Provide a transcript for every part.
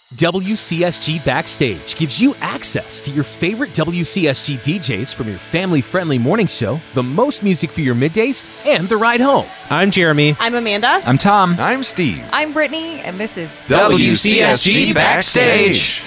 WCSG Backstage gives you access to your favorite WCSG DJs from your family-friendly morning show, the most music for your middays, and the ride home. I'm Jeremy. I'm Amanda. I'm Tom. I'm Steve. I'm Brittany, and this is WCSG Backstage.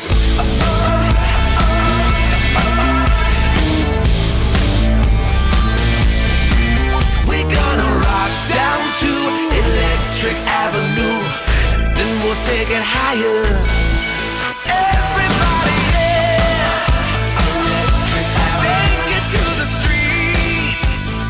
We're gonna rock down to Electric Avenue, then we'll take it higher. Everybody, yeah. Take it to the streets.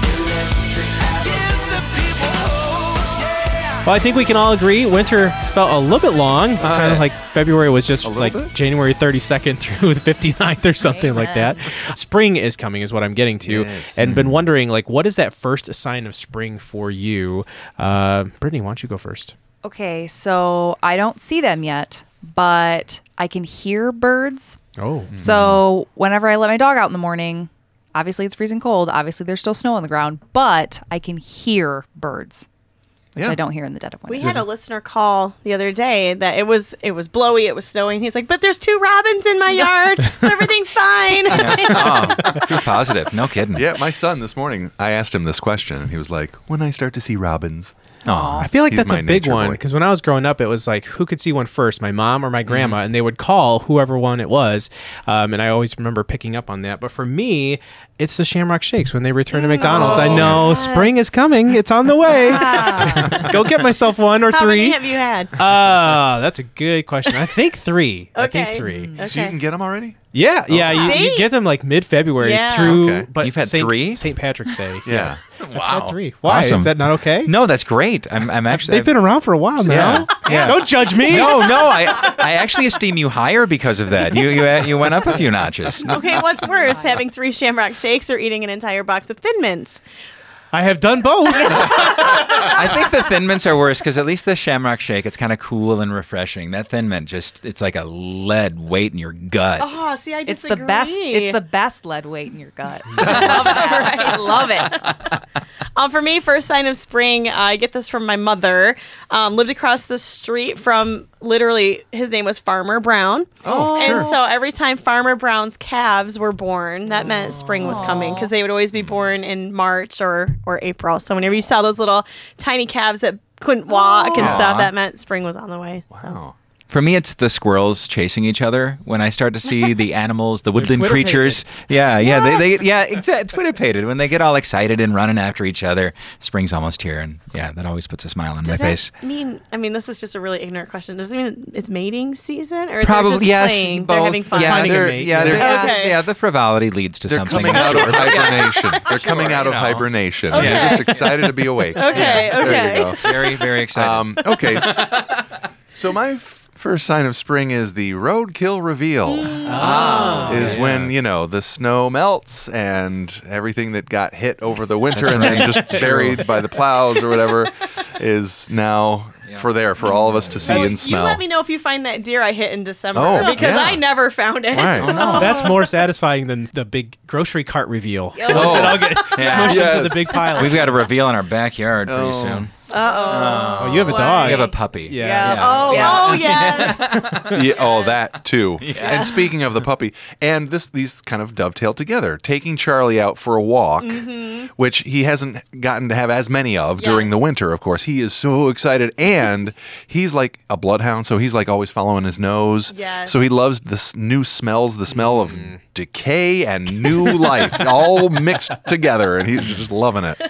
Give the people hope, yeah. Well, I think we can all agree winter felt a little bit long. Kind of like February was just like January 32nd through the 59th or something like that. Spring is coming is what I'm getting to. Yes. And been wondering, like, what is that first sign of spring for you? Brittany, why don't you go first? Okay, so I don't see them yet, but I can hear birds. Oh. So whenever I let my dog out in the morning, obviously it's freezing cold. Obviously there's still snow on the ground, but I can hear birds, which I don't hear in the dead of winter. We had a listener call the other day that it was blowy, it was snowing. He's like, but there's 2 robins in my yard, so everything's fine. Proof positive. No kidding. Yeah, my son this morning, I asked him this question, and he was like, when I start to see robins. Aw. I feel like He's that's my a big nature one boy. because when I was growing up, it was like, who could see one first, my mom or my grandma? And they would call whoever one it was. And I always remember picking up on that. But for me, it's the Shamrock Shakes when they return to McDonald's. I know spring is coming. It's on the way. Go get myself 1 or 3. How many have you had? That's a good question. I think 3. I think Okay. 3. Okay. So you can get them already? Yeah, you Really? get them like mid-February Yeah. through. Okay. But You've had 3? St. Patrick's Day. Yeah. Yes. I've Wow. had 3. Why? Awesome. Is that not okay? No, that's great. I'm actually. They've been around for a while now. Yeah. Don't judge me. No. I actually esteem you higher because of that. You went up a few notches. Okay, what's worse, having 3 Shamrock Shakes or eating an entire box of Thin Mints? I have done both. I think the Thin Mints are worse because at least the Shamrock Shake, it's kind of cool and refreshing. That Thin Mint it's like a lead weight in your gut. Oh, see, I It's disagree. the best. It's the best lead weight in your gut. I love that. I love it. For me, first sign of spring, I get this from my mother. Lived across the street from, literally, his name was Farmer Brown. Oh, And sure. so every time Farmer Brown's calves were born, that meant spring was coming because they would always be born in March or April. So whenever you saw those little tiny calves that couldn't walk and stuff, that meant spring was on the way. So. Wow. For me, it's the squirrels chasing each other. When I start to see the animals, the woodland Twitter-pated. creatures, Twitter-pated. When they get all excited and running after each other, spring's almost here, and that always puts a smile on my Does face. that mean, this is just a really ignorant question. Does it mean it's mating season? Or Probably they're just yes. playing? Both. They're having fun? Yeah, Finding a they're, mate. yeah, They're- they're- Okay. yeah. The frivolity leads to They're something. coming out of hibernation. They're coming out of you know. hibernation. Okay. They're just excited to be awake. Okay, There okay. you go. Very, very excited. Okay. So my first sign of spring is the roadkill reveal. Is when, the snow melts and everything that got hit over the winter and then just buried by the plows or whatever is now for all of us to see and smell. You let me know if you find that deer I hit in December Oh, because yeah. I never found it. Right. So. That's more satisfying than the big grocery cart reveal. Oh. Once it all get smushed Yes. into the big pile. We've got a reveal in our backyard pretty Oh. soon. Oh, you have a dog. We have a puppy. Yeah. Oh yes. That too. And speaking of the puppy, and these kind of dovetail together. Taking Charlie out for a walk, which he hasn't gotten to have as many of during the winter, of course. He is so excited, and he's like a bloodhound, so he's like always following his nose. Yes. So he loves the new smells, the smell of decay and new life, all mixed together, and he's just loving it.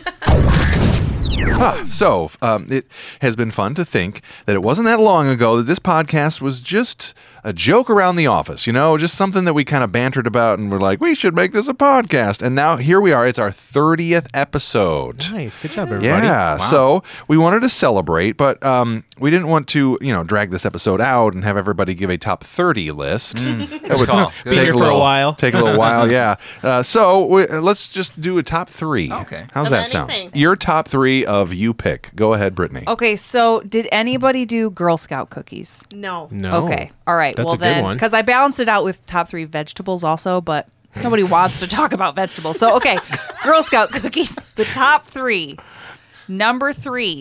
So it has been fun to think that it wasn't that long ago that this podcast was just a joke around the office, just something that we kind of bantered about and we're like, we should make this a podcast. And now here we are. It's our 30th episode. Nice. Good job, everybody. Yeah, so we wanted to celebrate, but we didn't want to, drag this episode out and have everybody give a top 30 list. That would call. Be here for a while. Take a little while, yeah. So let's just do a top 3. Okay. How's Of that sound? anything. Your top 3 of you pick. Go ahead, Brittany. Okay, so did anybody do Girl Scout cookies? No. No. Okay, all right. That's well a good then, one. because I balanced it out with top 3 vegetables also, but nobody wants to talk about vegetables. So okay, Girl Scout cookies. The top 3. Number 3,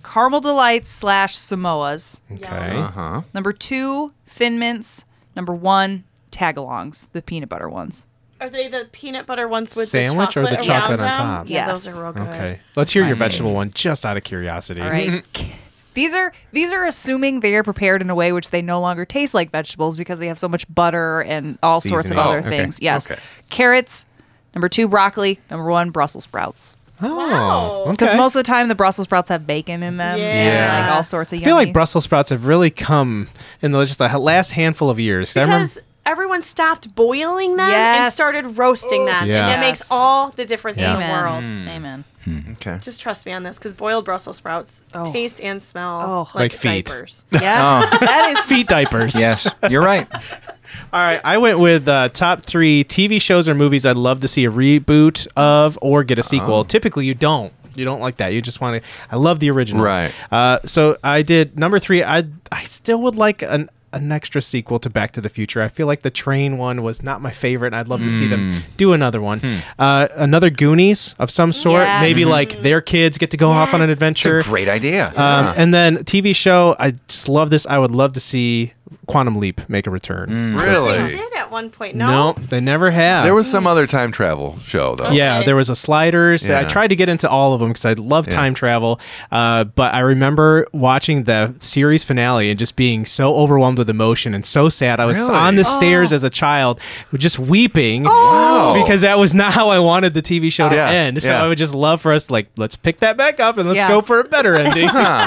Caramel Delights / Samoas. Okay. Uh-huh. Number 2, Thin Mints. Number 1, Tagalongs, the peanut butter ones. Are they the peanut butter ones with Sandwich the or the chocolate chocolate around on them? top? Yeah, Yes. those are real good. Okay. Let's hear your vegetable one, just out of curiosity. All right. These are assuming they are prepared in a way which they no longer taste like vegetables because they have so much butter and all sorts of Seasoning. other Oh, okay. things. Yes. Okay. Carrots. Number 2, broccoli. Number 1, Brussels sprouts. Oh, Wow. Because okay. most of the time the Brussels sprouts have bacon in them. Yeah. And like all sorts of I feel like yummy- Brussels sprouts have really come in just the last handful of years. I remember- Because everyone stopped boiling them and Yes. started roasting them. Yeah. And that Yes. makes all the difference in the Amen. world. Amen. Okay. Just trust me on this, because boiled Brussels sprouts taste and smell Like like feet. diapers. Yes. That is feet diapers. Yes, you're right. All right, I went with top 3 TV shows or movies I'd love to see a reboot of or get a sequel. Typically, you don't. You don't like that. You just want to. I love the original. Right. So I did number 3. I still would like an extra sequel to Back to the Future. I feel like the train one was not my favorite, and I'd love to see them do another one. Another Goonies of some sort. Yes. Maybe like their kids get to go off on an Yes. adventure. It's a great idea. And then TV show, I just love this. I would love to see Quantum Leap make a return. They Really? did at one point. No. No, they never have. There was some other time travel show though. Yeah, Okay. there was a Sliders. I Yeah. tried to get into all of them because I love time travel. But I remember watching the series finale and just being so overwhelmed with emotion and so sad. I was Really? on the stairs as a child, just weeping Wow. because that was not how I wanted the TV show to Yeah, end. So yeah. I would just love for us to let's pick that back up and let's Yeah. go for a better ending.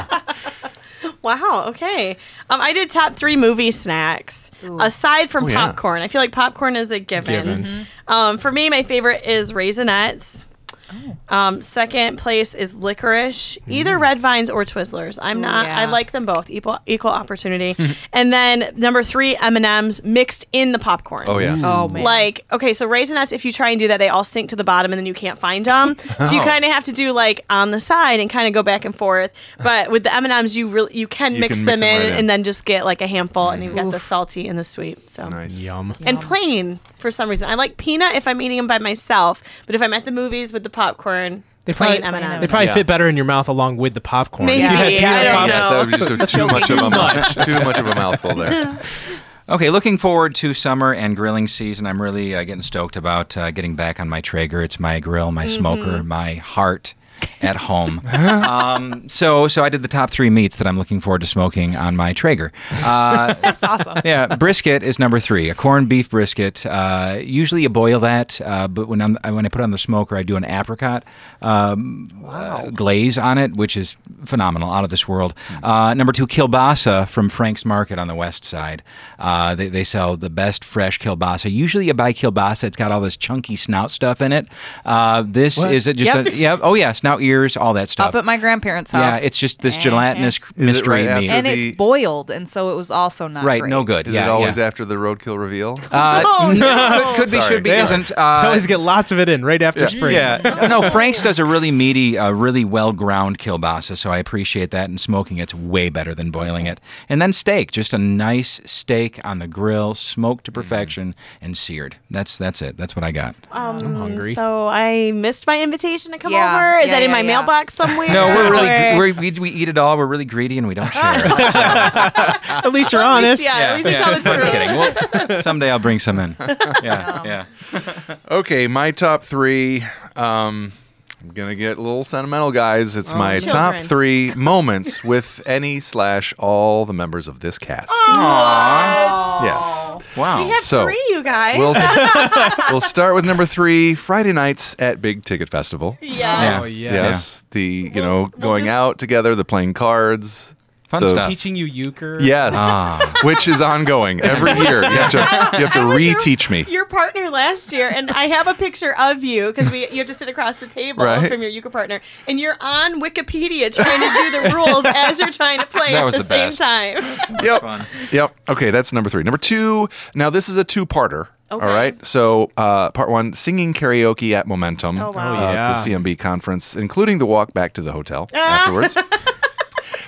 Wow. Okay. I did top 3 movie snacks aside from Oh, yeah. popcorn. I feel like popcorn is a given. Given. For me, my favorite is Raisinets. Second place is licorice, either Red Vines or Twizzlers. I'm not. yeah. I like them both, equal opportunity. And then number 3, M&Ms mixed in the popcorn. Oh yes. Oh man. Like, okay, so Raisinets, if you try and do that, they all sink to the bottom and then you can't find them. So you kind of have to do like on the side and kind of go back and forth. But with the M&Ms, you can mix can them mix them in right in. and then just get like a handful and you've got the salty and the sweet. So Nice. Yum. and plain for some reason. I like peanut if I'm eating them by myself, but if I'm at the movies with the popcorn, plain probably- M&Ms. They probably Yeah. fit better in your mouth along with the popcorn. Maybe. If you had Yeah, peanut I don't pop- know. That was just too much of a too much of a mouthful there. Okay, looking forward to summer and grilling season. I'm really getting stoked about getting back on my Traeger. It's my grill, my smoker, my heart at home. So I did the top 3 meats that I'm looking forward to smoking on my Traeger. That's awesome. Yeah, brisket is number 3. A corned beef brisket. Usually you boil that, but when I put it on the smoker, I do an apricot glaze on it, which is phenomenal, out of this world. Number 2, kielbasa from Frank's Market on the west side. They sell the best fresh kielbasa. Usually you buy kielbasa, it's got all this chunky snout stuff in it. This is just Yep. oh yeah, snout ears, all that stuff. Up at my grandparents' house. Yeah, it's just this gelatinous Is it mystery right meat. after and the- it's boiled, and so it was also not Right, great. no good. Is yeah, it always yeah. after the roadkill reveal? Could be, Sorry. should be, Yeah. isn't. I always get lots of it in right after spring. Yeah. No, Frank's does a really meaty, really well ground kielbasa, so I appreciate that. And smoking it's way better than boiling it. And then steak, just a nice steak on the grill, smoked to perfection and seared. That's it. That's what I got. I'm hungry. So I missed my invitation to come Yeah. over. Is Yeah, that in yeah, my yeah. mailbox somewhere? No, we're Or- really we eat it all. We're really greedy and we don't share. At least you're honest. Yeah, at least you tell the I'm truth. kidding. Well, someday I'll bring some in. Yeah. Okay, my top 3. I'm gonna get a little sentimental, guys. It's my top Children. 3 moments with any/all the members of this cast. Yes. Wow. We have So, 3, you guys. We'll start with number 3, Friday nights at Big Ticket Festival. yes. Yeah. Oh, yeah. Yes, the we'll going just- out together, the playing cards. Fun the- stuff. Teaching you euchre. Yes, which is ongoing every year. You have to reteach me. Your partner last year, and I have a picture of you because you have to sit across the table Right. from your euchre partner, and you're on Wikipedia trying to do the rules as you're trying to play That at was the the same best. time. Yep. Fun. Yep. Okay, that's number 3. Number 2. Now this is a 2-parter. Okay. All right. So part 1, singing karaoke at Momentum. Oh, wow. Oh, yeah. The CMB conference, including the walk back to the hotel afterwards.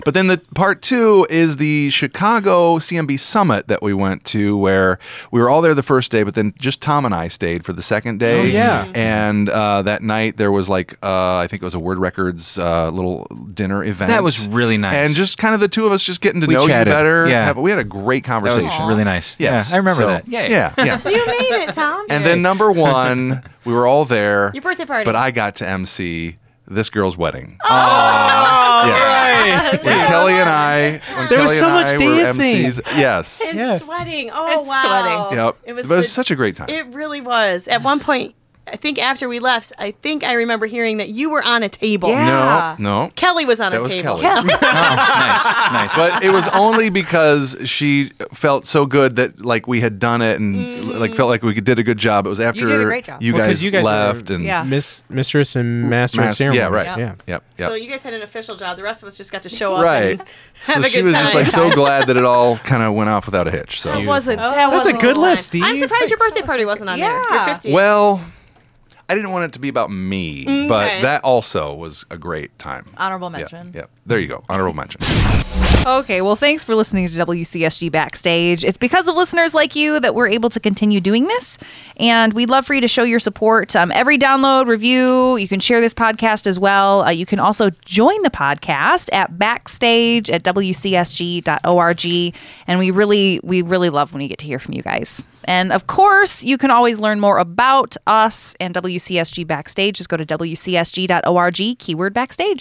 But then the part 2 is the Chicago CMB Summit that we went to, where we were all there the first day, but then just Tom and I stayed for the second day. Oh, yeah. And that night there was like, I think it was a Word Records little dinner event. That was really nice. And just kind of the two of us just getting to We know chatted. you better. Yeah. We had a great That was conversation. really nice. Yes. Yeah, I remember So, that. Yay. Yeah. You made it, Tom. And then number 1, we were all there. Your birthday party. But I got to MC this girl's wedding. Oh, Yes. When Kelly and I, There was Kelly so and much I were dancing. MCs. Yes. and Yes. sweating. Oh, And wow. sweating. Yep. It was, But it was such a great time. It really was. At one point, I think after we left, I think I remember hearing that you were on a table. Yeah. No. Kelly was on That a was table. Kelly. Nice. But it was only because she felt so good that like we had done it and like felt like we did a good job. It was after did a great job. you Well, 'cause guys, you guys left were- and Yeah. Mistress and Master of Ceremonies. yeah, right. Yeah. Yep. So you guys had an official job. The rest of us just got to show up. Right. And So have a she good was time. just like so glad that it all kind of went off without a hitch. So That was a That's a good time. list, Steve. I'm surprised your birthday party wasn't on there. Yeah. Your 50th. well, I didn't want it to be about me, but Okay. that also was a great time. Honorable Yeah, mention. yeah. There you go. Honorable mention. Okay, well, thanks for listening to WCSG Backstage. It's because of listeners like you that we're able to continue doing this, and we'd love for you to show your support. Every download, review, you can share this podcast as well. You can also join the podcast at backstage at wcsg.org, and we really love when we get to hear from you guys. And of course, you can always learn more about us and WCSG Backstage. Just go to wcsg.org, keyword backstage.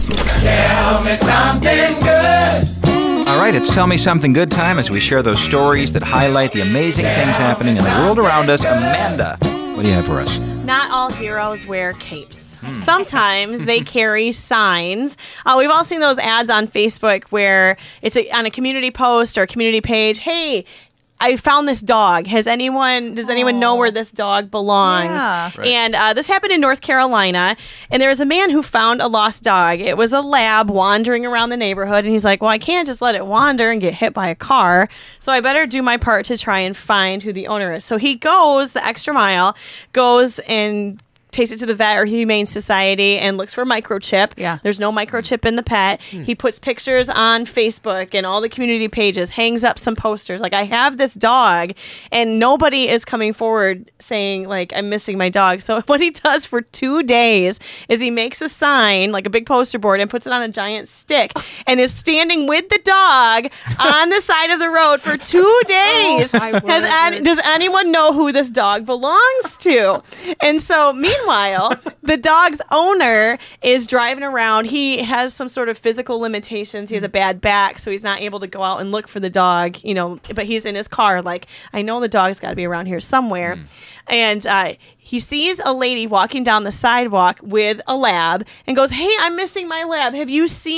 All right, it's Tell Me Something Good time as we share those stories that highlight the amazing things happening in the world around us. Amanda, what do you have for us? Not all heroes wear capes. Sometimes they carry signs. We've all seen those ads on Facebook where it's on a community post or a community page. Hey, I found this dog. Does anyone know where this dog belongs? Yeah. Right. And this happened in North Carolina. And there was a man who found a lost dog. It was a lab wandering around the neighborhood. And he's like, well, I can't just let it wander and get hit by a car. So I better do my part to try and find who the owner is. So he goes the extra mile, goes and takes it to the vet or Humane Society and looks for a microchip. Yeah. There's no microchip in the pet. He puts pictures on Facebook and all the community pages, hangs up some posters like, I have this dog, and nobody is coming forward saying like, I'm missing my dog. So what he does for 2 days is he makes a sign, like a big poster board, and puts it on a giant stick and is standing with the dog on the side of the road for 2 days. Does anyone know who this dog belongs to? And so meanwhile, the dog's owner is driving around. He has some sort of physical limitations. He has a bad back, so he's not able to go out and look for the dog, but he's in his car like, I know the dog's got to be around here somewhere. And he sees a lady walking down the sidewalk with a lab and goes, hey, I'm missing my lab. Do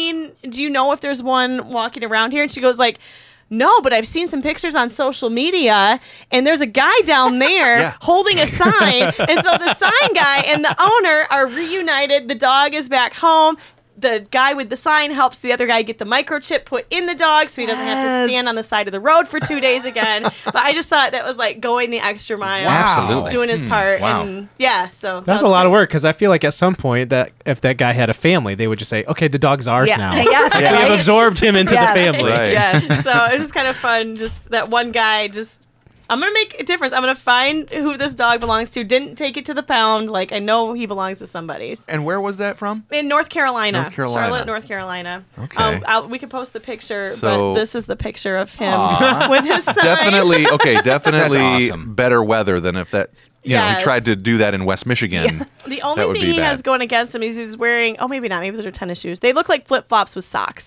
you know if there's one walking around here? And she goes like, no, but I've seen some pictures on social media, and there's a guy down there Yeah. holding a sign. And so the sign guy and the owner are reunited. The dog is back home. The guy with the sign helps the other guy get the microchip put in the dog so he doesn't have to Yes. stand on the side of the road for 2 days again. But I just thought that was like going the extra mile. Absolutely. Doing his part. Wow. And yeah, so that That's a was lot of great. work because I feel like at some point that if that guy had a family, they would just say, "Okay, the dog's ours Yeah. now. Yes, We have right? absorbed him into Yes. the family." Right. Yes. So it was just kind of fun. Just that one guy I'm going to make a difference. I'm going to find who this dog belongs to. Didn't take it to the pound. Like, I know he belongs to somebody. And where was that from? In North Carolina. North Carolina. Charlotte, North Carolina. Okay. We could post the picture, So- but this is the picture of him with his sign. Definitely That's awesome. better weather than if that Yes. he tried to do that in West Michigan. The That only would thing be he bad. has going against him is he's wearing, maybe not. Maybe those are tennis shoes. They look like flip-flops with socks.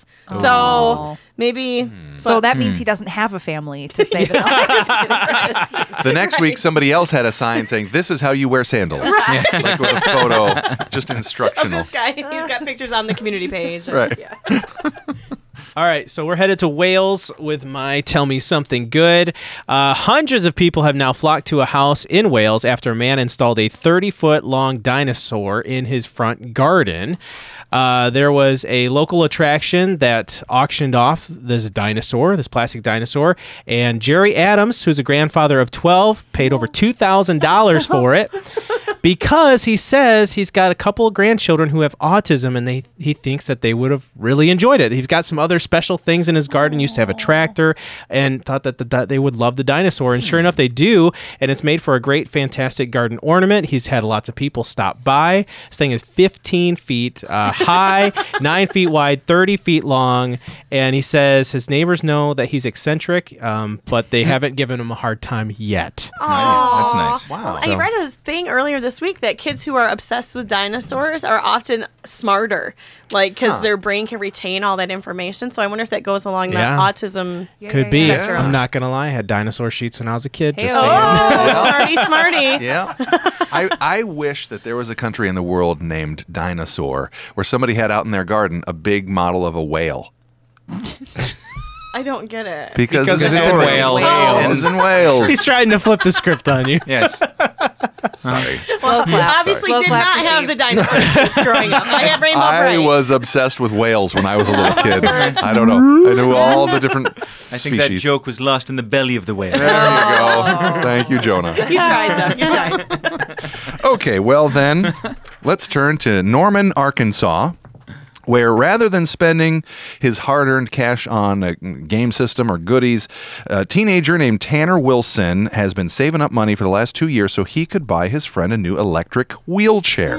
So maybe. So that means he doesn't have a family to say that. The next week, somebody else had a sign saying, "This is how you wear sandals," like with a photo, just Of instructional. this guy. He's got pictures on the community page. Right. Yeah. All right, so we're headed to Wales with my Tell Me Something Good. Hundreds of people have now flocked to a house in Wales after a man installed a 30-foot-long dinosaur in his front garden. There was a local attraction that auctioned off this plastic dinosaur, and Jerry Adams, who's a grandfather of 12, paid over $2,000 for it. because he says he's got a couple of grandchildren who have autism, and he thinks that they would have really enjoyed it. He's got some other special things in his garden. He used to have a tractor, and thought that they would love the dinosaur, and sure enough, they do. And it's made for a great, fantastic garden ornament. He's had lots of people stop by. This thing is 15 feet high, 9 feet wide, 30 feet long, and he says his neighbors know that he's eccentric, but they haven't given him a hard time yet. That's nice. Wow. I read a thing earlier this week that kids who are obsessed with dinosaurs are often smarter, like because their brain can retain all that information. So I wonder if that goes along Yeah. that autism. Could be. spectrum. I'm not gonna lie. I had dinosaur sheets when I was a kid. Just Hey-o. saying. Oh, smarty. Yeah. I wish that there was a country in the world named Dinosaur where somebody had out in their garden a big model of a whale. I don't get it. Because Because it's it's in in Wales. Wales. It's in Wales. He's trying to flip the script on you. Yes. Sorry. Slow clap. Obviously, Slow did clap not for have Steve. the dinosaur sheets growing up. I had Rainbow I Bright. was obsessed with whales when I was a little kid. I don't know. I knew all the different I think species. that joke was lost in the belly of the whale. There you go. Thank you, Jonah. You tried, though. You tried. Okay, well then, let's turn to Norman, Arkansas, where rather than spending his hard-earned cash on a game system or goodies, a teenager named Tanner Wilson has been saving up money for the last 2 years so he could buy his friend a new electric wheelchair.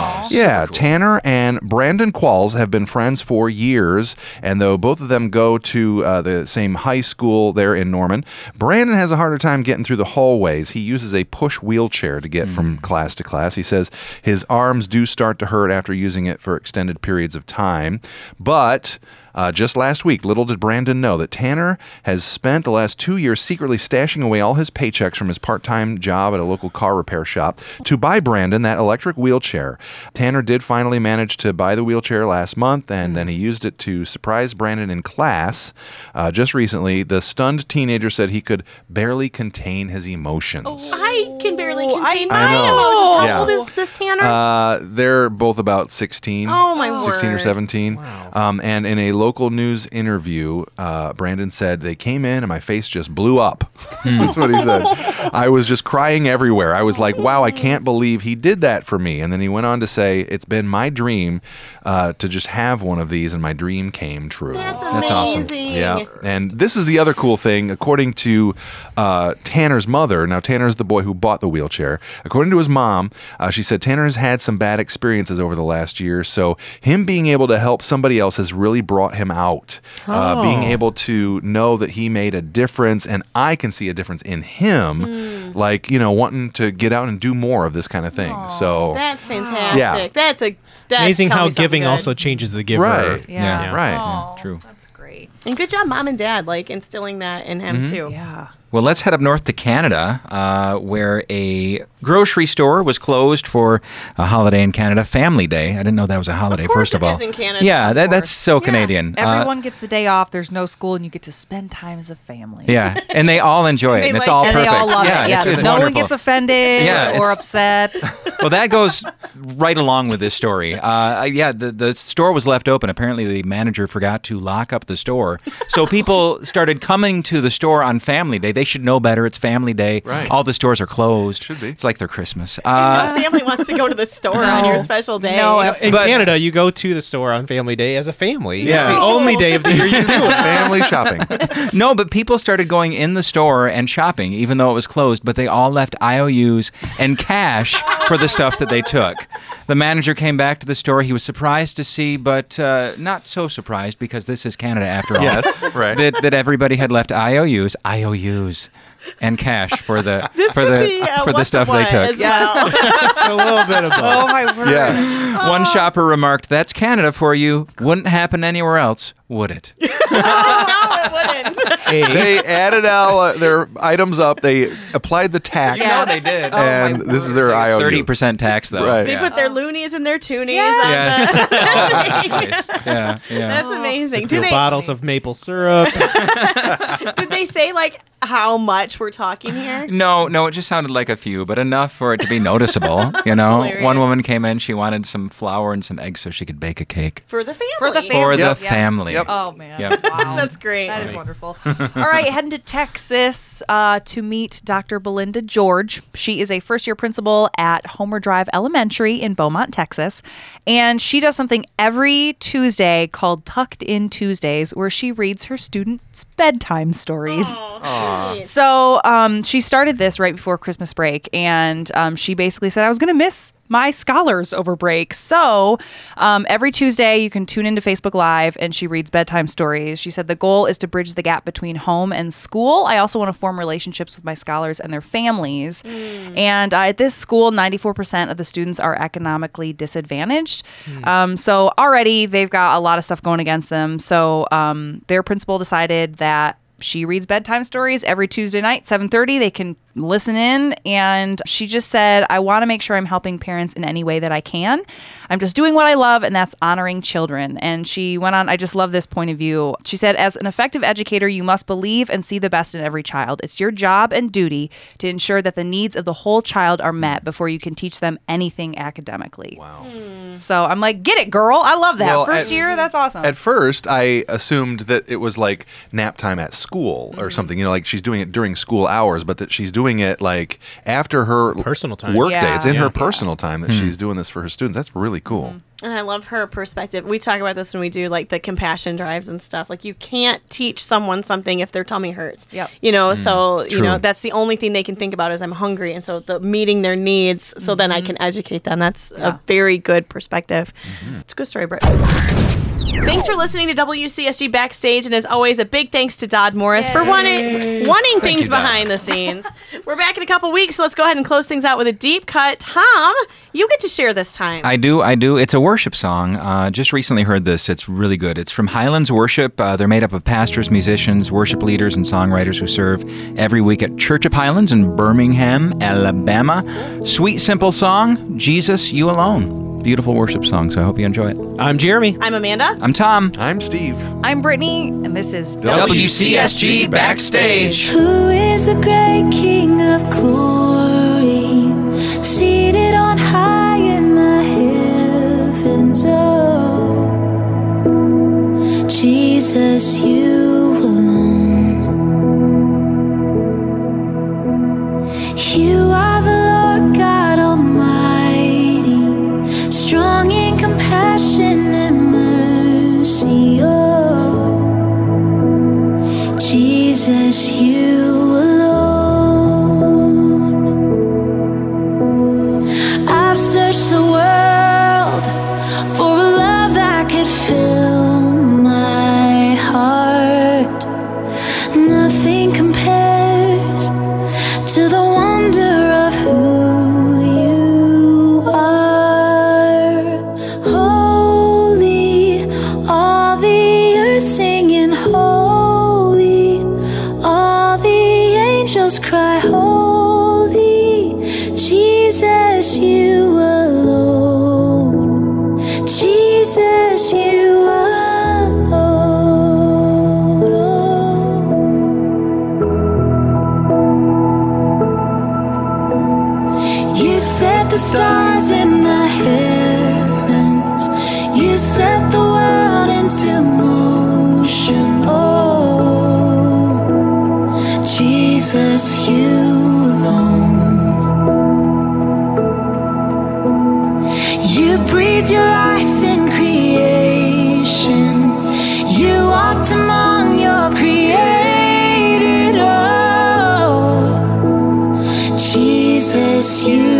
Yeah, Tanner and Brandon Qualls have been friends for years, and though both of them go to the same high school there in Norman, Brandon has a harder time getting through the hallways. He uses a push wheelchair to get from class to class. He says his arms do start to hurt after using it for extended periods of time, but just last week, little did Brandon know that Tanner has spent the last 2 years secretly stashing away all his paychecks from his part-time job at a local car repair shop to buy Brandon that electric wheelchair. Tanner did finally manage to buy the wheelchair last month, and then he used it to surprise Brandon in class. Just recently, the stunned teenager said he could barely contain his emotions. I can barely contain I my know. emotions. How Yeah. old is this Tanner? They're both about 16. Oh, my word. 16 or 17. And in a local news interview, Brandon said, they came in and my face just blew up. That's what he said. I was just crying everywhere. I was like, wow, I can't believe he did that for me. And then he went on to say, it's been my dream to just have one of these, and my dream came true. That's awesome. amazing. Yeah, and this is the other cool thing. According to Tanner's mother, now Tanner's the boy who bought the wheelchair. According to his mom, she said Tanner has had some bad experiences over the last year, so him being able to help somebody else has really brought him out. Being able to know that he made a difference, and I can see a difference in him, like, you know, wanting to get out and do more of this kind of thing. So That's fantastic. Yeah. That's Amazing tell how me something giving good. also changes the giver. Right. Yeah. right. Oh, True. That's great. And good job, mom and dad, like instilling that in him too. Yeah. Well, let's head up north to Canada, where a grocery store was closed for a holiday in Canada, Family Day. I didn't know that was a holiday, Of course first of it all. is in Canada, Yeah, of that's course. so Canadian. Everyone gets the day off. There's no school, and you get to spend time as a family. Yeah, and they all enjoy it, They and it's like all it. And perfect. they all love yeah, it. Yeah, it's no one wonderful. gets offended Yeah, or it's- upset. Well, that goes right along with this story. The store was left open. Apparently, the manager forgot to lock up the store. So people started coming to the store on Family Day. They should know better. It's Family Day. Right. All the stores are closed. Should be. It's like their Christmas. No family wants to go to the store on your special day. No, In But- Canada, you go to the store on Family Day as a family. Yeah. It's the only day of the year you do it. Family shopping. No, but people started going in the store and shopping, even though it was closed, but they all left IOUs and cash for the stuff that they took. The manager came back to the store. He was surprised to see, but not so surprised, because this is Canada after all. Yes, right. That everybody had left IOUs, and cash for the This for could the be, for the what stuff they what took. as well. It's a little bit of both. Oh my word. Yeah. One shopper remarked, "That's Canada for you. Wouldn't happen anywhere else, would it?" No, it wouldn't. They added all their items up. They applied the tax. Yes. they did. And this is their IOU. 30% tax, though. Right. They Yeah. put their loonies in their toonies. Yes. That's, Yeah, yeah. that's amazing. Few bottles of maple syrup. Did they say like how much much we're talking here? No, it just sounded like a few, but enough for it to be noticeable. You know, hilarious. one woman came in, she wanted some flour and some eggs so she could bake a cake. For the family. For the family. For the Yes. family. Yep. Oh, man. Yep. Wow. That's great. That is wonderful. All right, heading to Texas to meet Dr. Belinda George. She is a first-year principal at Homer Drive Elementary in Beaumont, Texas. And she does something every Tuesday called Tucked In Tuesdays, where she reads her students' bedtime stories. Oh, sweet. So she started this right before Christmas break, and she basically said, I was going to miss my scholars over break. So every Tuesday, you can tune into Facebook Live, and she reads bedtime stories. She said the goal is to bridge the gap between home and school. I also want to form relationships with my scholars and their families. And at this school, 94% of the students are economically disadvantaged. So already they've got a lot of stuff going against them. So their principal decided that she reads bedtime stories every Tuesday night, 7:30. They can listen in. And she just said, I want to make sure I'm helping parents in any way that I can. I'm just doing what I love, and that's honoring children. And she went on, I just love this point of view. She said, as an effective educator, you must believe and see the best in every child. It's your job and duty to ensure that the needs of the whole child are met before you can teach them anything academically. Wow. So I'm like, get it, girl. I love that. Well, First year, that's awesome. At first, I assumed that it was like nap time at school or something. You know, like she's doing it during school hours, but that she's doing it like after her Personal time. work Yeah. day. It's in Yeah. her personal time that she's doing this for her students. That's really cool. And I love her perspective. We talk about this when we do like the compassion drives and stuff. Like you can't teach someone something if their tummy hurts. Yep. You know, so you True. know that's the only thing they can think about is I'm hungry, and so the meeting their needs, so then I can educate them. That's a very good perspective. It's a good story, Britt. Thanks for listening to WCSG Backstage, and as always, a big thanks to Dodd Morris for wanting things you, Dodd. behind the scenes. We're back in a couple weeks, so let's go ahead and close things out with a deep cut. Tom, you get to share this time. I do. It's a worship song. Just recently heard this. It's really good. It's from Highlands Worship. They're made up of pastors, musicians, worship leaders, and songwriters who serve every week at Church of Highlands in Birmingham, Alabama. Sweet, simple song, Jesus, You Alone. Beautiful worship song, so I hope you enjoy it. I'm Jeremy. I'm Amanda. I'm Tom. I'm Steve. I'm Brittany, and this is WCSG Backstage. Who is the great King of glory, seated on high in the heavens? Oh, Jesus, you alone. You are the Lord God Almighty, strong in compassion and mercy. Oh, Jesus, you alone. I've searched the world for a love that could fill my heart. Nothing compares to the wonder of who you are. Holy, all the earth singing holy, all the angels cry holy, Jesus, you alone, Jesus, you alone. You set the stars in the heavens, you set the world into motion. Oh, Jesus, you alone. You breathed your life in creation, you walked among your created. Oh, Jesus, you